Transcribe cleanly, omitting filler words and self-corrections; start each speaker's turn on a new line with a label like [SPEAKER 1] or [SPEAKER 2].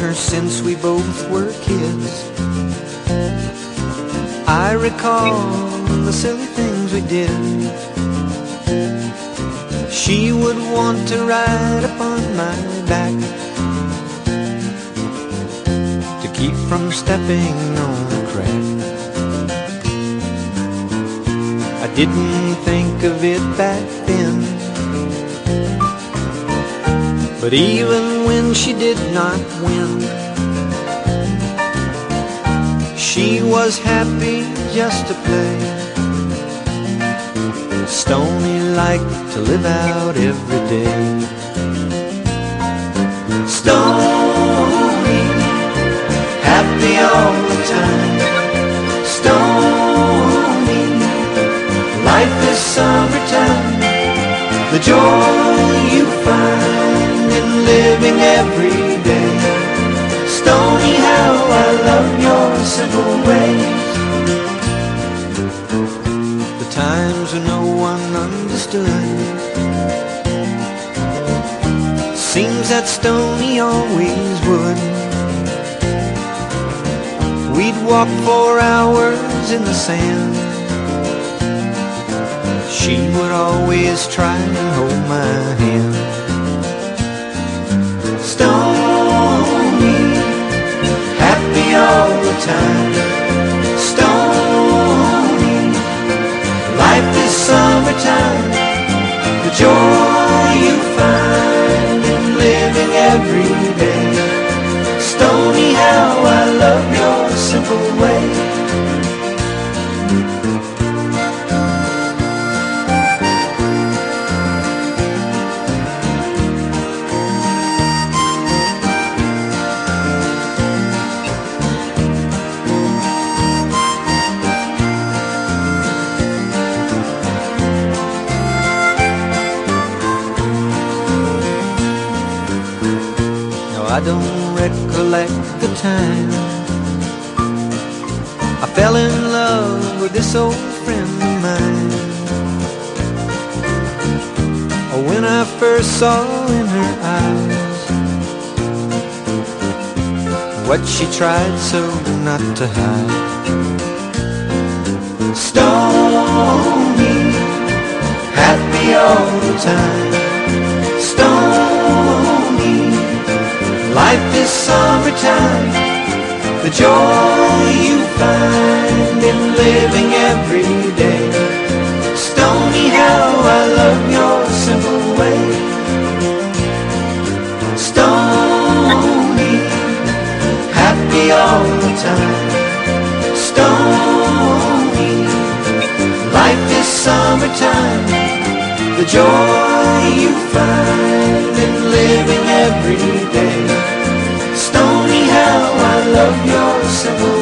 [SPEAKER 1] her since we both were kids. I recall the silly things we did. She would want to ride upon my back to keep from stepping on a crack. I didn't think of it back then, but even when she did not win, she was happy just to play. Stoney liked to live out every day. Stoney, happy all the time. Stoney, life is summertime. The joy you find in living every day. Stoney, how I love your simple ways. The times when no one understood, seems that Stoney always would. We'd walk for hours in the sand. She would always try and hold my hand. Stoney, happy all the time. Stoney, life is summertime. The joy you find in living every day. Stoney, how I love your simple way. I don't recollect the time I fell in love with this old friend of mine, or when I first saw in her eyes what she tried so not to hide. Stoney, happy all the time. Stoney, life is summertime. The joy you find in living every day. Stoney, how I love your simple way. Stoney, happy all the time. Stoney, life is summertime. The joy you find in living every day. Stoney, how I love your simple